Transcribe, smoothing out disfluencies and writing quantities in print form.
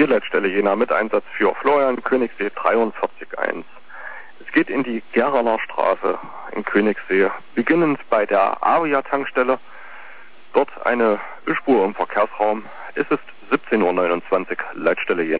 Leitstelle Jena mit Einsatz für Florian, Königssee 43.1. Es geht in die Geraner Straße in Königssee, beginnend bei der Avia-Tankstelle. Dort eine Ölspur im Verkehrsraum. Es ist 17:29 Uhr, Leitstelle Jena.